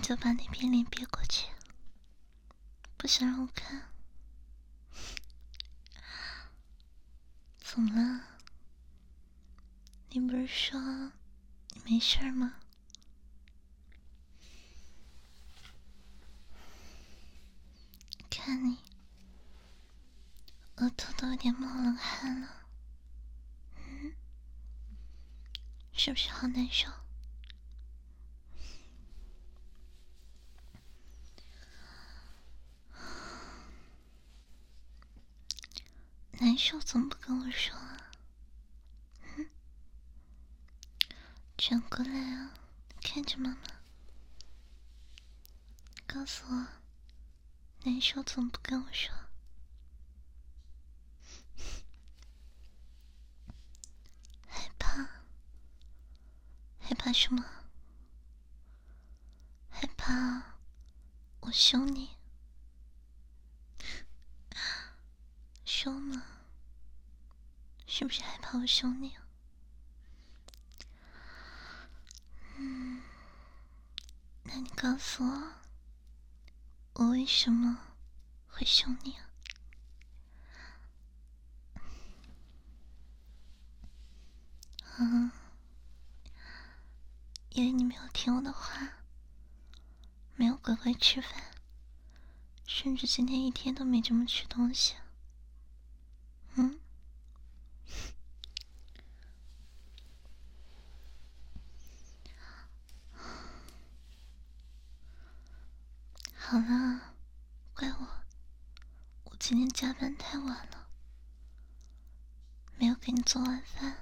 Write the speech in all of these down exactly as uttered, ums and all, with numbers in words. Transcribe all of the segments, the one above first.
就把那边脸别过去，不想让我看。怎么了？你不是说你没事吗？看你额头都有点冒冷汗了，嗯，是不是好难受？难受怎么不跟我说啊？嗯，转过来啊，看着妈妈，告诉我，难受怎么不跟我说？害怕？害怕什么？害怕我凶你？凶吗？是不是害怕我凶你啊？嗯，那你告诉我，我为什么会凶你啊？嗯，因为你没有听我的话，没有乖乖吃饭，甚至今天一天都没这么吃东西。嗯，好了，怪我，我今天加班太晚了，没有给你做晚饭。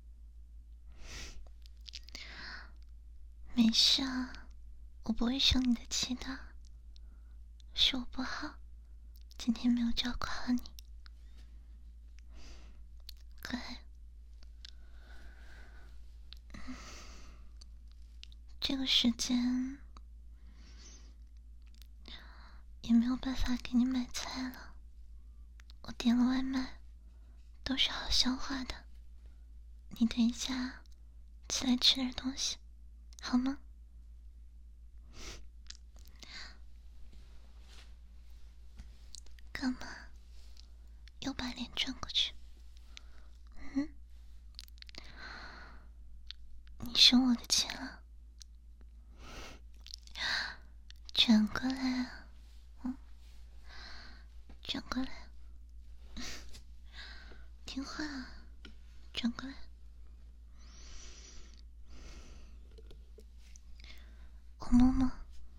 没事啊，我不会生你的气的，是我不好，今天没有照顾好你。乖，这个时间也没有办法给你买菜了，我点了外卖，都是好消化的。你等一下起来吃点东西，好吗？干嘛？又把脸转过去？嗯？你生我的气了？转过来啊！嗯，转过来，听话啊！转过来。我摸摸，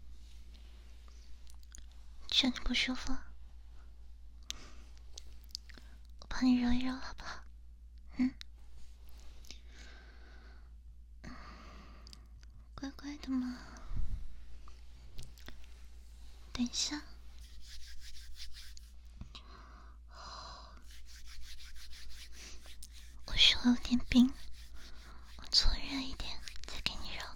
这里不舒服，我帮你揉一揉，好不好？嗯，乖乖的嘛。等一下，我手有点冰，我搓热一点再给你揉。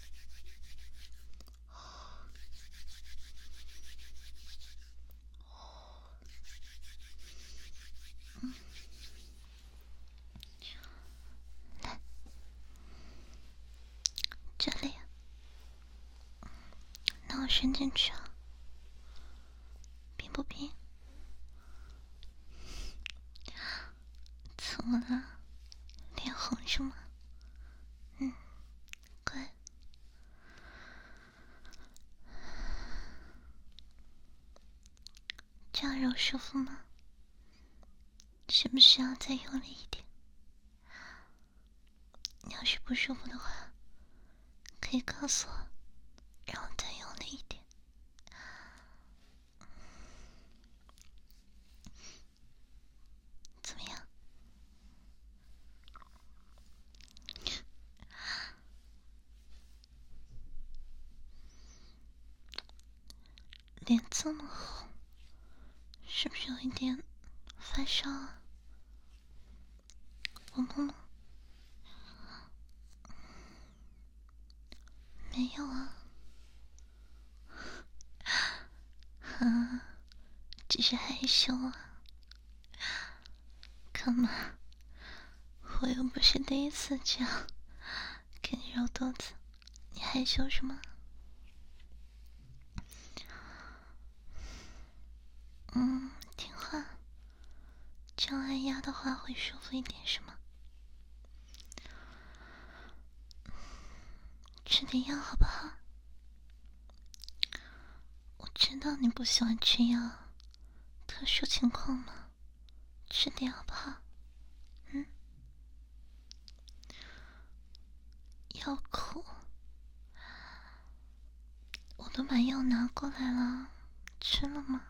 嗯，来，这里，那我伸进去啊，冰不冰？怎么了？脸红是吗？嗯，乖。这样揉舒服吗？需不需要再用力一点？你要是不舒服的话，可以告诉我，让我再用力一点。怎么样？脸这么红，是不是有一点发烧啊？我摸摸，没有啊，啊，只是害羞啊。干嘛？我又不是第一次这样给你揉肚子，你害羞什么？ 嗯，听话，这样按压的话会舒服一点，是吗？吃点药好不好？我知道你不喜欢吃药，特殊情况嘛，吃点好不好？嗯，药苦，我都把药拿过来了，吃了吗？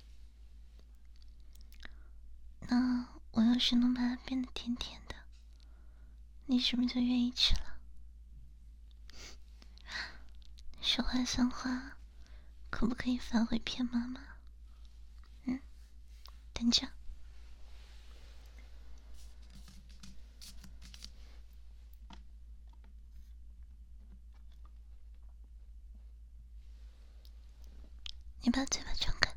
那我要是能把它变得甜甜的，你是不是就愿意吃了？说话算话，可不可以反回骗妈妈？嗯，等着。你把嘴巴张开。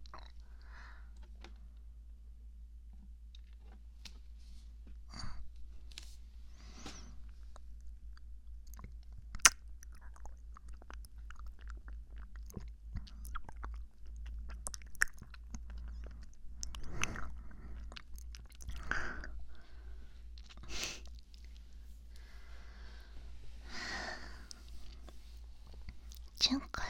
真乖。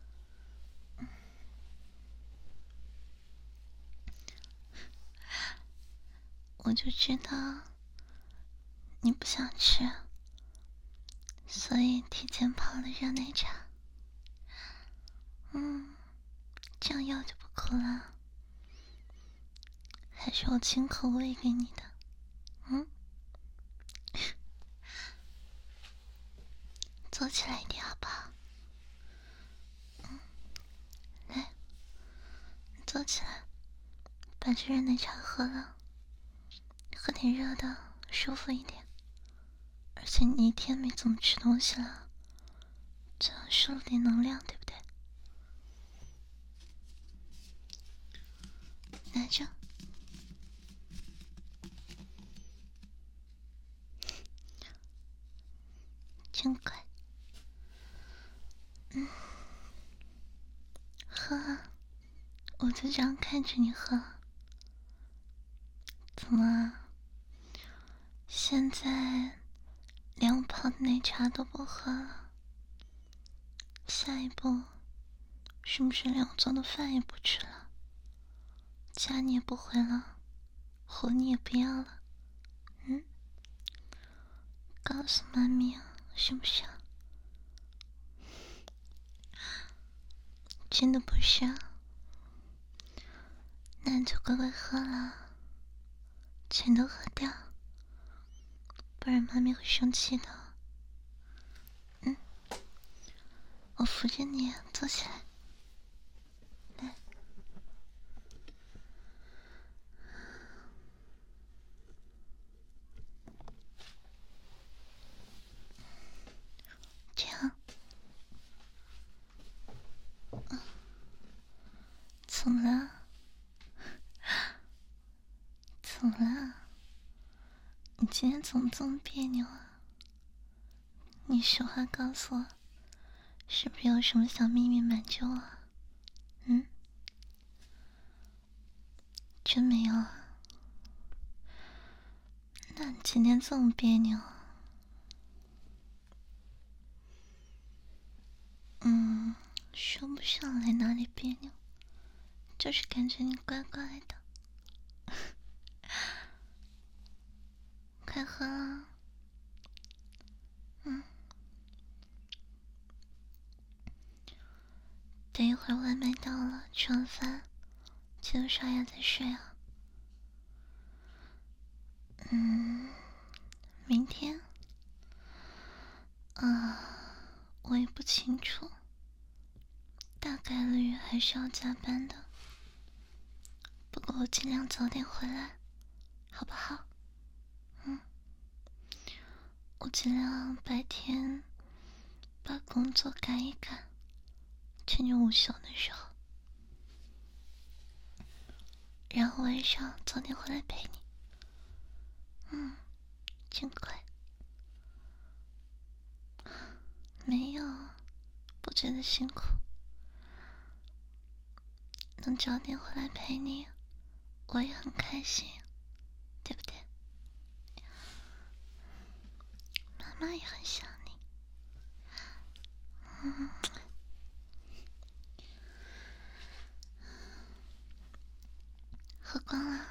我就知道你不想吃，所以提前泡了热奶茶。嗯，这样药就不苦了。还是我亲口喂给你的。嗯，坐起来一点好不好？嗯，来，坐起来，把这热奶茶喝了，喝点热的，舒服一点。而且你一天没怎么吃东西了，这样摄入点能量，对不对？拿着。真乖。嗯，喝啊，我就这样看着你喝。怎么啊？现在连我泡的奶茶都不喝了，下一步是不是连我做的饭也不吃了？家你也不回了，活你也不要了？嗯，告诉妈咪啊，是不是啊？真的不是啊？那你就乖乖喝了，全都喝掉，不然妈咪会生气的。嗯，我扶着你坐起来。来，这样。嗯，怎么了？怎么了？你今天怎么这么别扭啊？你实话告诉我，是不是有什么小秘密瞒着我啊？嗯，真没有啊？那你今天这么别扭？嗯，说不上来哪里别扭，就是感觉你怪怪的。快喝啊！嗯，等一会儿外卖到了，吃完饭记得刷牙再睡啊。嗯，明天啊，我也不清楚，大概率还是要加班的。不过我尽量早点回来，好不好？嗯，我尽量白天把工作赶一赶，趁你午休的时候，然后晚上早点回来陪你。嗯，真乖。没有，不觉得辛苦。 能早点回来陪你，我也很开心，对不对？妈妈也很想你。嗯，喝光了，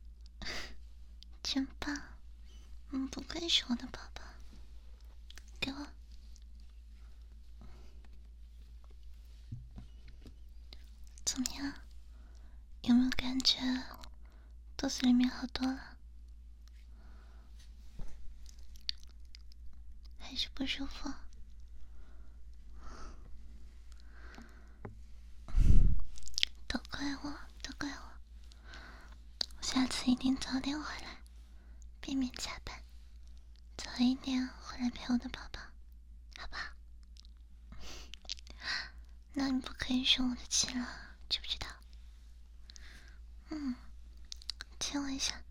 真棒！嗯，不愧是我的宝宝，给我。怎么样？有没有感觉肚子里面好多了？还是不舒服？都怪我，都怪我！我下次一定早点回来，避免加班，早一点回来陪我的宝宝，好不好？那你不可以生我的气了，知不知道？嗯，亲我一下。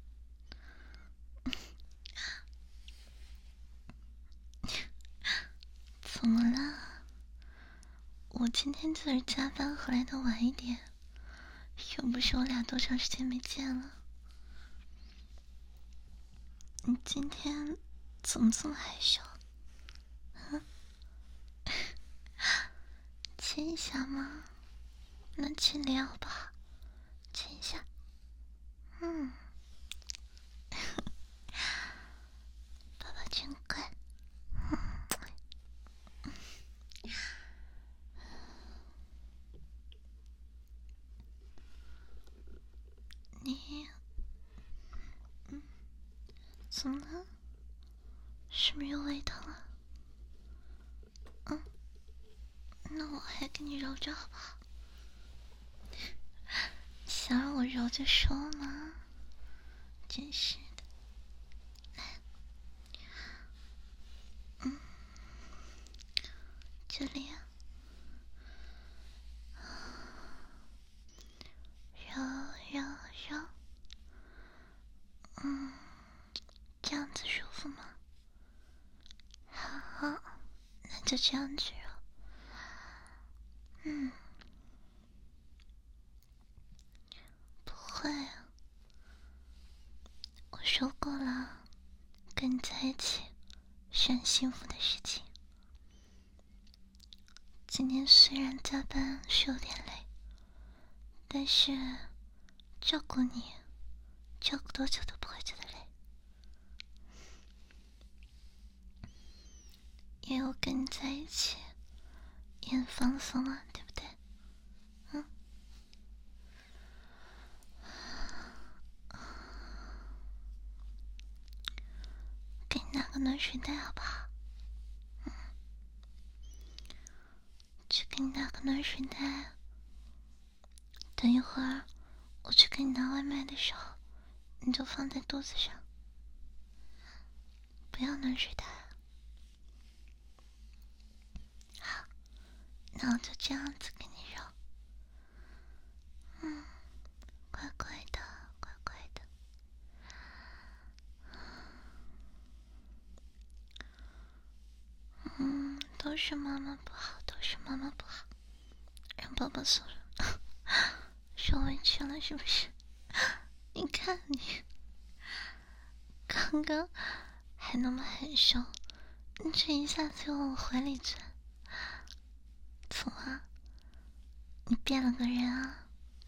怎么了？我今天就是加班回来的晚一点，又不是我俩多长时间没见了。你今天怎么这么害羞？嗯，亲一下吗？那亲脸好不好？亲一下。嗯，爸爸真乖。你，嗯，怎么了？是不是又胃疼了？嗯，那我还给你揉着好不好？想让我揉着说吗？真是的。来，嗯，这里啊，揉揉揉，嗯，这样子舒服吗？好，那就这样子揉。嗯，不会啊，我说过了，跟你在一起是很幸福的事情。今天虽然加班是有点累，但是照顾你，照顾多久都不会觉得累。因为我跟你在一起也很放松啊，对不对？嗯。给你拿个暖水袋好不好？嗯。去给你拿个暖水袋。等一会儿我去给你拿外卖的时候，你就放在肚子上，不要暖水袋。好，那我就这样子给你揉。嗯，乖乖的，乖乖的。嗯，都是妈妈不好，都是妈妈不好，让宝宝受受委屈了是不是？你看你，刚刚还那么害羞，你这一下子就往我怀里钻，怎么？你变了个人啊？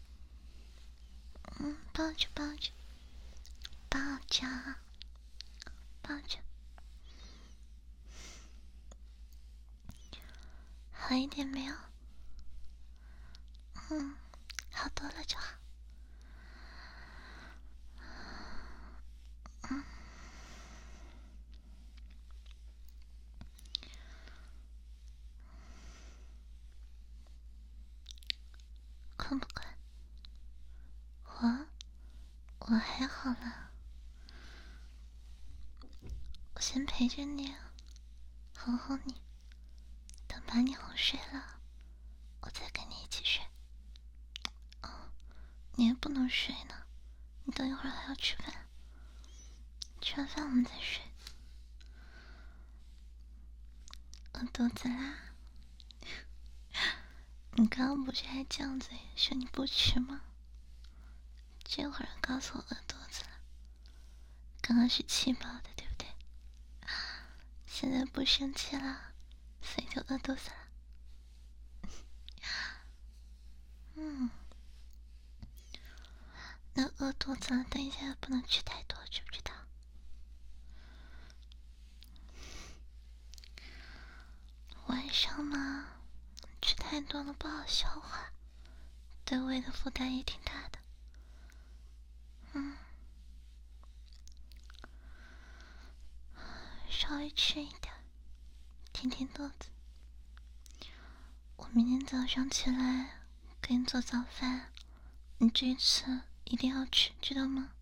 嗯，抱着抱着，抱着抱着，好一点没有？嗯，好多了就好。嗯，困不困？我我还好了，我先陪着你，哄哄你，等把你哄睡了，我再跟你一起睡。哦，你也不能睡呢，你等一会儿还要吃饭，吃完饭我们再睡。饿肚子啦？ 你刚刚不是还犟嘴说你不吃吗？这会儿告诉我饿肚子了，刚刚是气饱的，对不对？现在不生气了，所以就饿肚子了。嗯，那饿肚子了，等一下不能吃太多，知不知道？晚上嘛，吃太多了不好消化，对胃的负担也挺大的。嗯，稍微吃一点，填填肚子。我明天早上起来给你做早饭，你这次一定要吃，知道吗？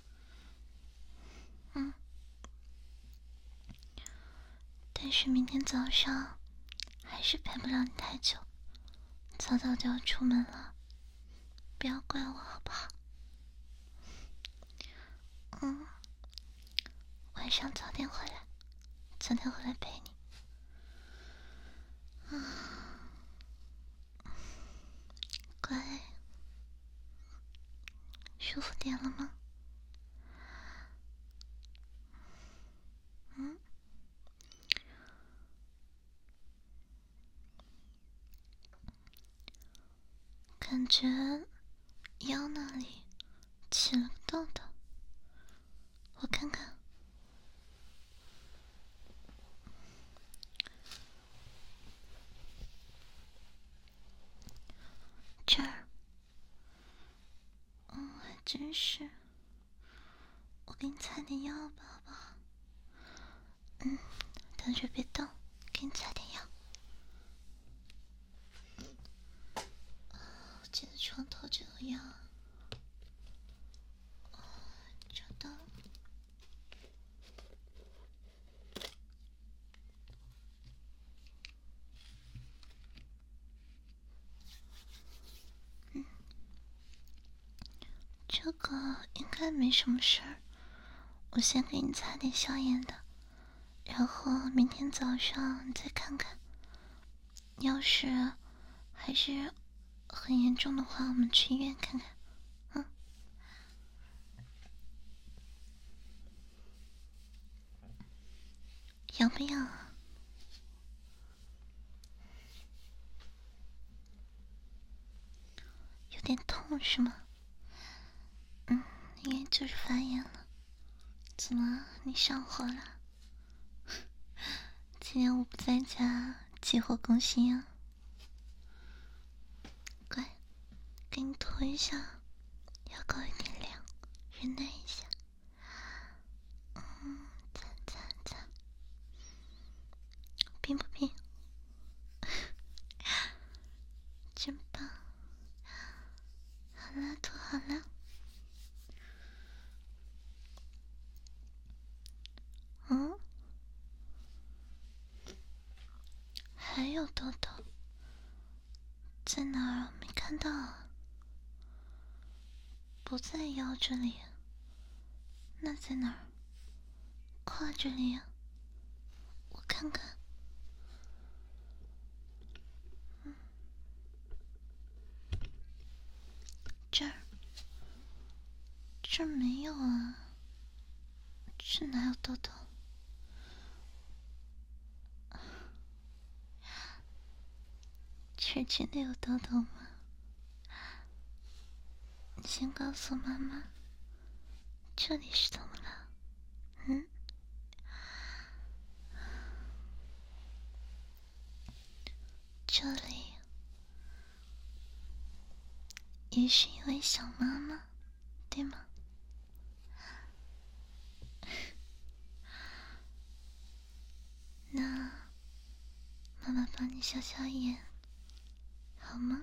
嗯。但是明天早上还是陪不了你太久，早早就要出门了，不要怪我好不好？嗯，晚上早点回来，早点回来陪你。啊，乖，舒服点了吗？嗯，感觉腰那里起了个痘痘，我看看。这儿，嗯，还真是。我给你擦点药吧，好不好？嗯，等着别动，给你擦点药。我记得床头这个药，哦，找到了。嗯，这个应该没什么事儿，我先给你擦点消炎的，然后明天早上你再看看。要是还是很严重的话，我们去医院看看。嗯，痒不痒啊？有点痛是吗？嗯，应该就是发炎了。怎么，你上火了？今天我不在家，急火攻心啊！乖，给你涂一下，药膏有点凉，忍耐一下。嗯，擦擦擦，冰不冰？真棒！好了，涂好了。嗯，还有痘痘，在哪儿？没看到啊。不在腰这里，那在哪儿？胯这里啊，我看看。嗯，这儿，这儿没有啊，这哪有痘痘？这真的有痘痘吗？你先告诉妈妈，这里是怎么了？嗯？这里也是因为想妈妈，对吗？那妈妈帮你消消炎，好吗？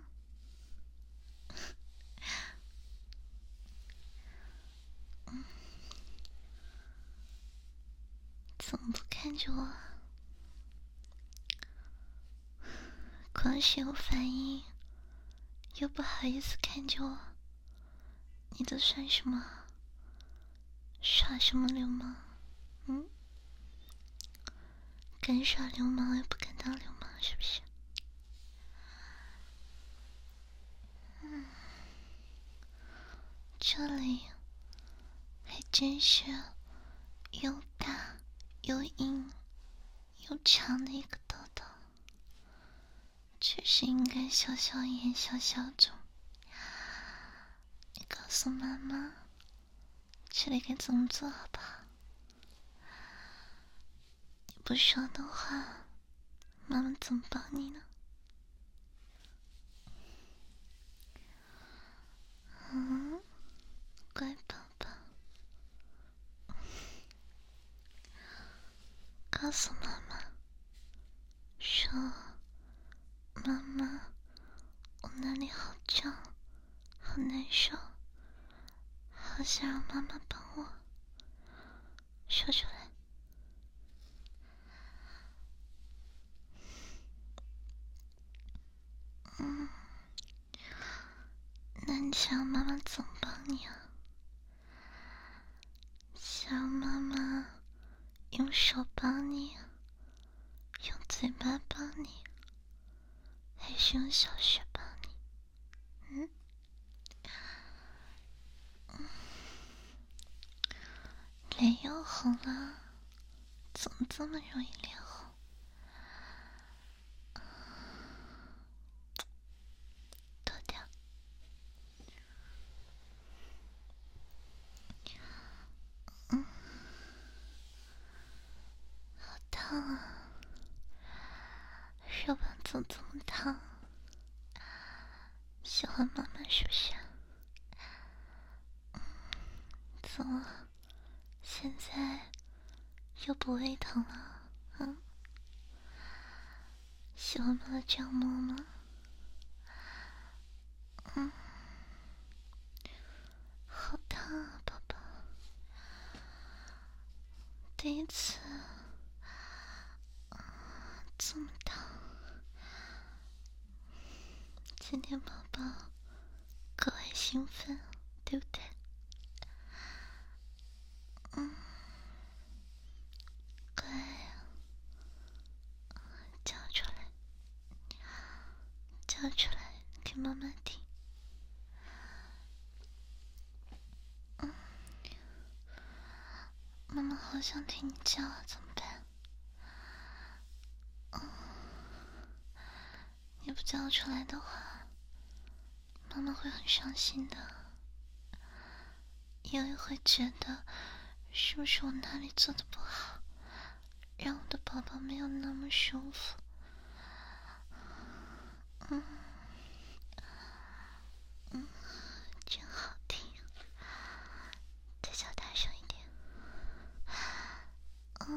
嗯，怎么不看着我？光是有反应，又不好意思看着我，你都算什么？耍什么流氓？嗯？敢耍流氓又不敢当流氓，是不是？ 这里还真是又大又硬又长的一个痘痘，确实应该消消炎消消肿。你告诉妈妈这里该怎么做好不好？你不说的话，妈妈怎么帮你呢？嗯，乖宝宝，告诉妈妈，说妈妈，我那里好胀，好难受，好想让妈妈帮我。说出来。嗯，那你想让妈妈怎么帮你啊？想让妈妈用手帮你，用嘴巴帮你，还是用小穴帮你？嗯？嗯，脸又红了，怎么这么容易脸红？脱掉。嗯，好烫啊！手板怎么这么烫？喜欢妈妈是不是？怎么现在又不胃疼了？嗯？喜欢妈妈这样摸吗？嗯，好烫啊，宝宝！第一次这么烫，今天宝宝格外兴奋，对不对？嗯，乖呀，叫出来，叫出来给妈妈听。嗯，妈妈好想听你叫啊，怎么办？嗯，你不叫出来的话，妈妈会很伤心的，因为会觉得是不是我哪里做的不好，让我的宝宝没有那么舒服。嗯嗯，真好听，再叫大声一点。嗯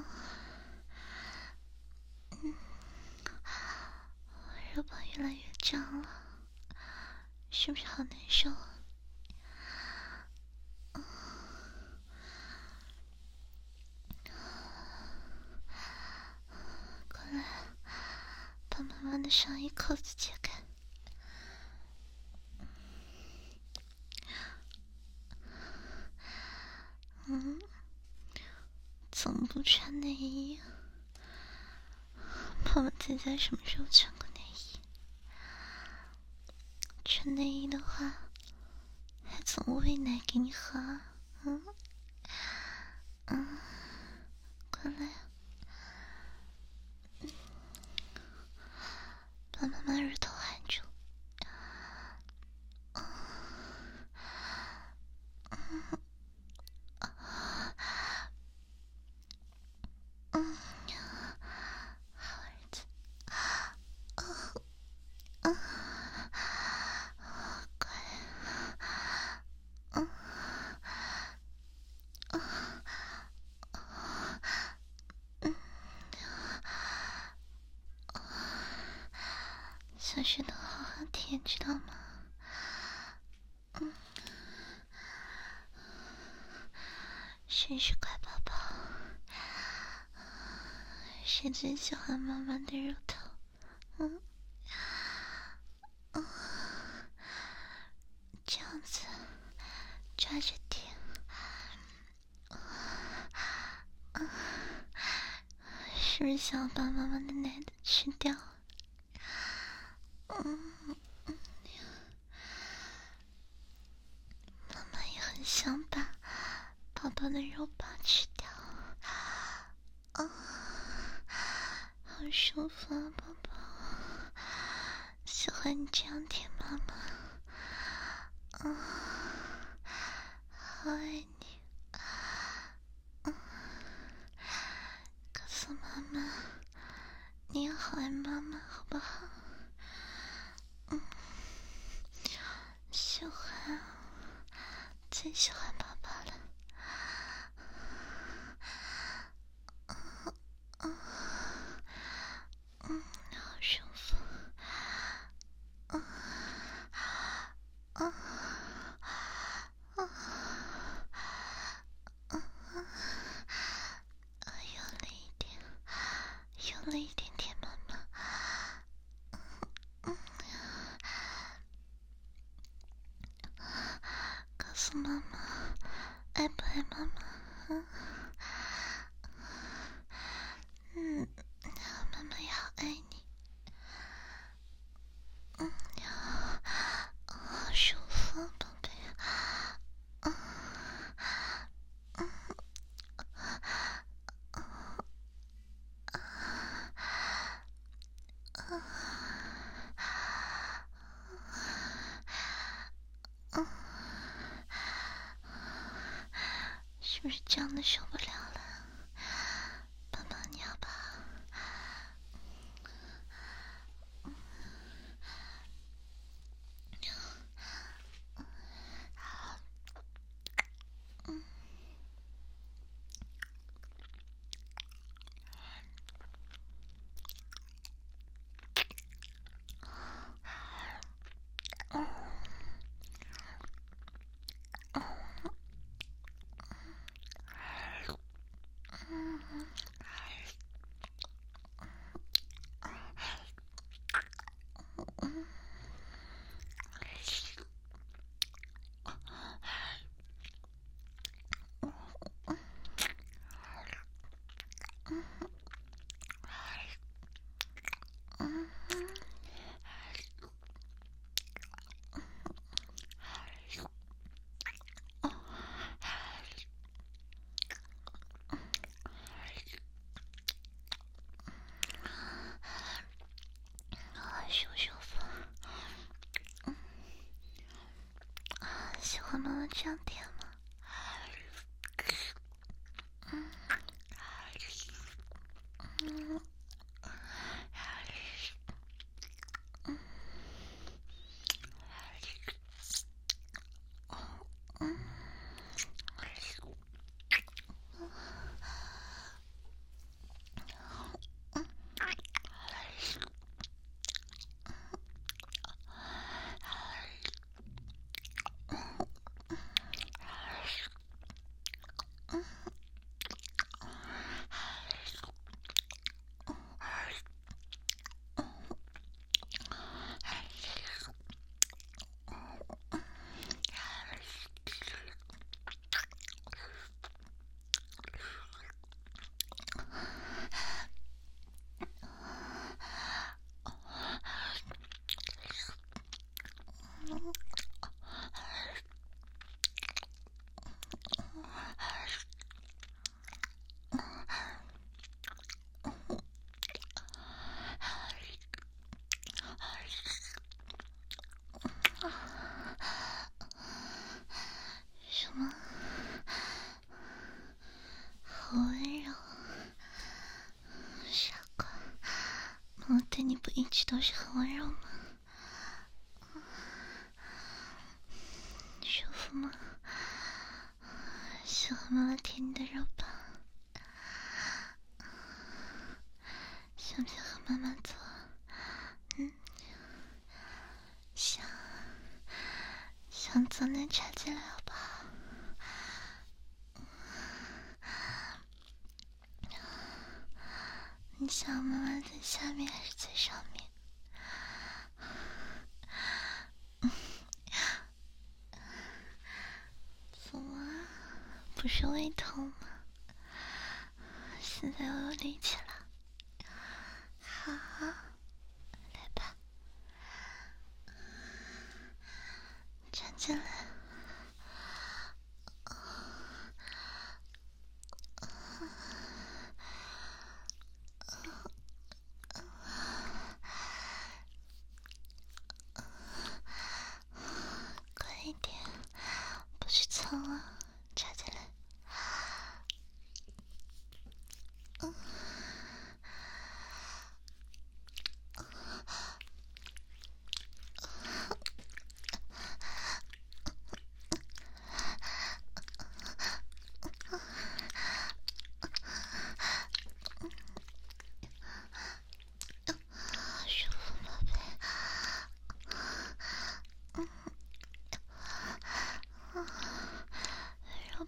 嗯，肉棒越来越胀了，是不是好难受啊？嗯，过来，把妈妈的上衣扣子解开。嗯，怎么不穿内衣啊？妈妈姐姐什么时候穿过内衣？穿内衣的话，还怎么喂奶给你喝啊？嗯嗯，过来，把妈妈乳头含住。嗯，好儿子，嗯，乖，嗯嗯嗯，小石头好好舔，知道吗？嗯，谁是乖宝宝？谁最喜欢妈妈的乳头？嗯嗯，这样子抓着点。嗯，是不是想把妈妈的奶子吃掉？嗯嗯，妈妈也很想把宝宝的肉包吃掉。啊，好舒服啊，宝宝，喜欢你这样舔妈妈。啊，好爱你。嗯，告诉妈妈，你也好爱妈妈，好不好？嗯，喜欢，最喜欢宝宝了。嗯嗯，好舒服。嗯嗯嗯嗯，用力一点，用力一点点，妈妈。嗯，告诉妈妈，爱不爱妈妈？嗯嗯，妈妈也好爱你。嗯，好舒服，宝贝。嗯嗯嗯嗯，是不是胀得受不了了？帮帮你好不好？嗯。嗯嗯嗯嗯嗯。舒不舒服？嗯，喜欢妈妈这样舔吗？嗯嗯嗯嗯。什么？好温柔，傻瓜！妈妈对你不一直都是很温柔吗？舒服吗？喜欢妈妈舔你的肉吧？想不想和妈妈做？嗯，想，想做那插进来好不好？你想妈妈在下面还是在上面？怎么？不是胃痛吗？现在又有力气了。好，来吧，插进来。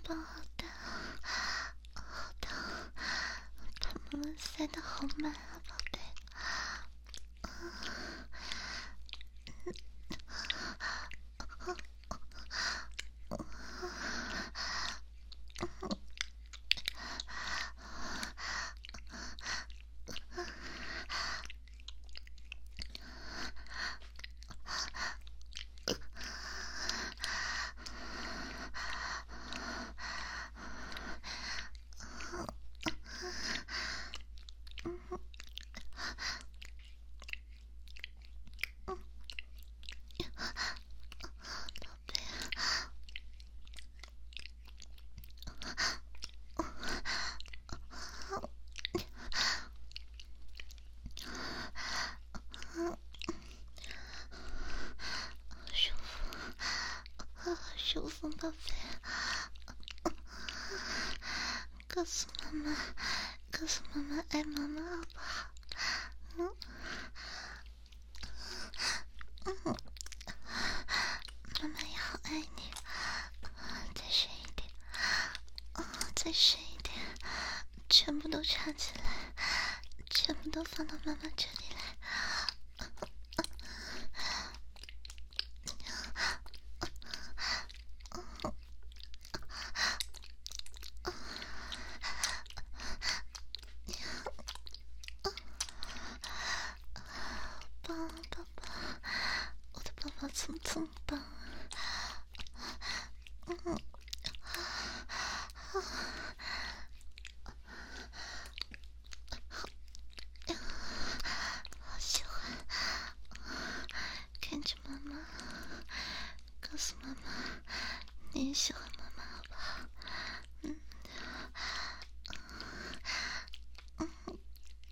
棒，好大，好大，把妈妈塞得好满啊，宝贝。舒服，宝贝。告诉妈妈，告诉妈妈爱妈妈好不好？嗯嗯，妈妈也好爱你。再深一点，再深一点，全部都插起来，全部都放到妈妈这里来。棒，宝宝，我的宝宝怎么这么棒啊？嗯。好喜欢，看着妈妈，告诉妈妈你也喜欢妈妈好不好？嗯，嗯，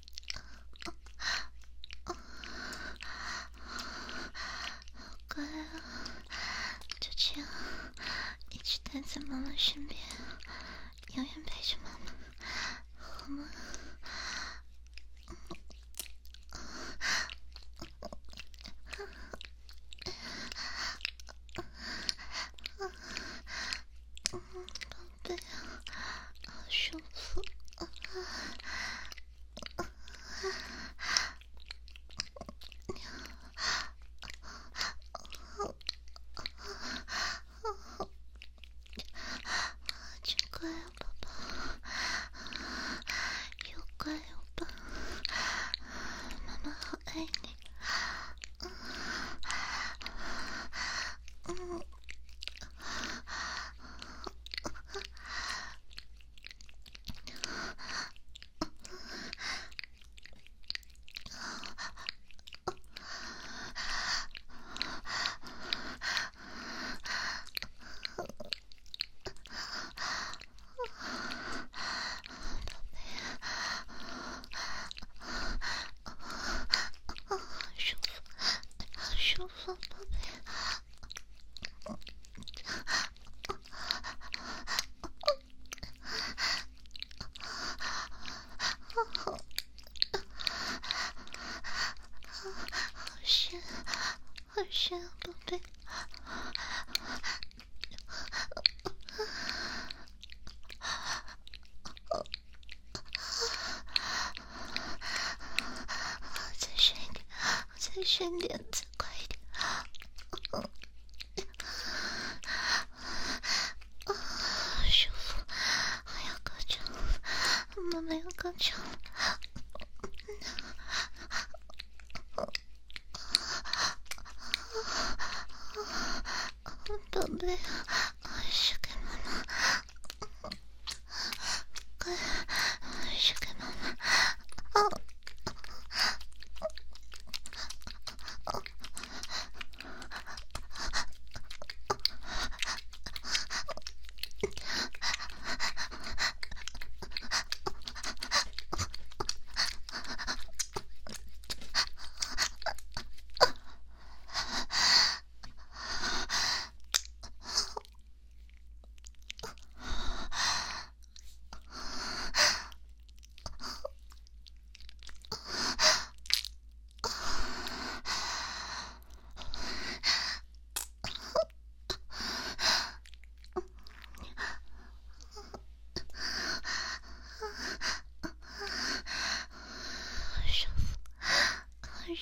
好乖啊，就这样一直待在妈妈身边，永远陪着妈妈，好吗？宝贝，好舒服。真乖啊，宝宝，又乖又棒，妈妈好爱你。嗯。舒服，宝贝。好深，好深啊，宝贝。再深一点，再深一点，再快一点。舒服，我要高潮了，妈妈要高潮了。宝贝，是给妈妈，快，是给妈妈。哦。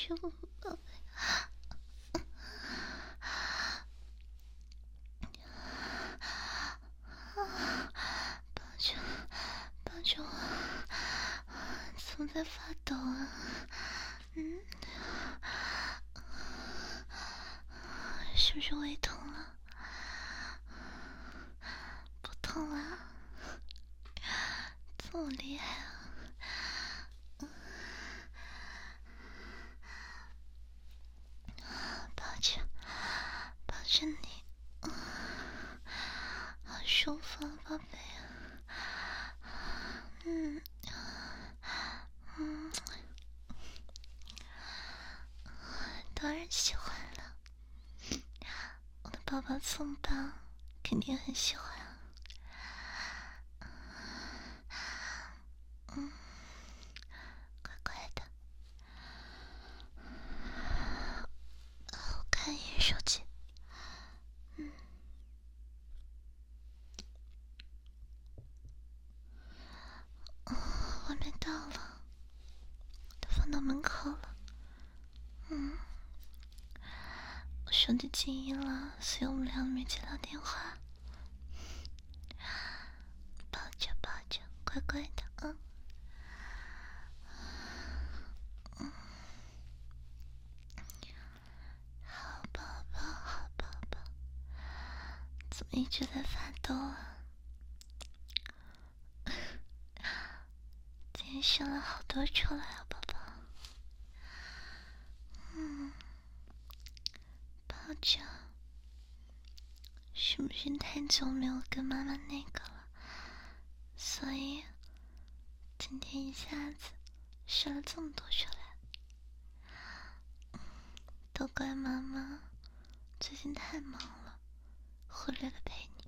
住我，宝贝。抱住，抱住我，怎么在发抖啊？嗯，是不是胃痛了？不痛了，这么厉害啊！抱着，抱着你，好舒服啊，宝贝。嗯嗯，当然喜欢了，我的宝宝这么棒，肯定很喜欢啊。嗯，乖乖的。我看一眼手机。嗯，哦，还没到了，都放到门口了。嗯，我手机静音了，所以我们俩没接到电话。抱着抱着，乖乖的，嗯。嗯，好宝宝，好宝宝，怎么一直在发抖啊？今天生了好多出来啊，宝宝。嗯，抱着，是不是太久没有跟妈妈那个了？所以今天一下子生了这么多出来。都怪妈妈最近太忙了，忽略了陪你。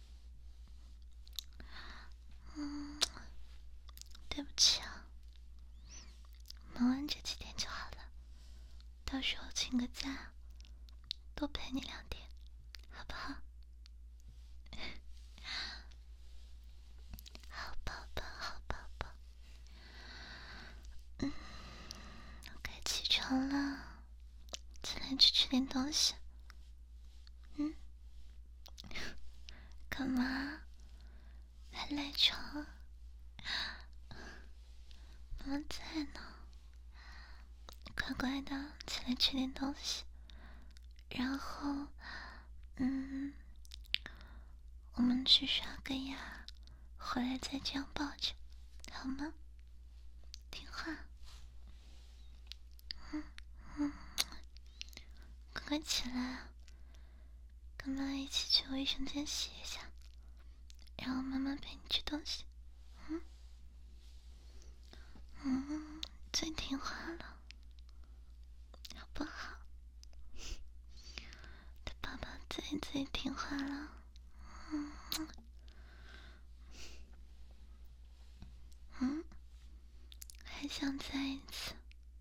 嗯，对不起啊，忙完这几天就好了，到时候请个假，多陪你两天，好不好？好宝宝，好宝宝。嗯，我该起床了，起来去吃点东西。嗯，干嘛？还赖床？妈妈在呢，乖乖的起来吃点东西，然后，嗯，我们去刷个牙，回来再这样抱着，好吗？听话。嗯嗯，快快起来啊，跟妈妈一起去卫生间洗一下，然后妈妈陪你吃东西。嗯嗯，最听话了，好不好？对爸爸最最听话了。嗯嗯，还想再一次？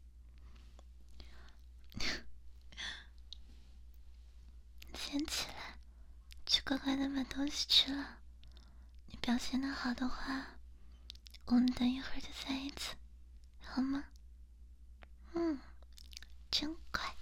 先起来，去乖乖的把东西吃了。你表现的好的话，我们等一会儿就再一次，好吗？嗯，真乖。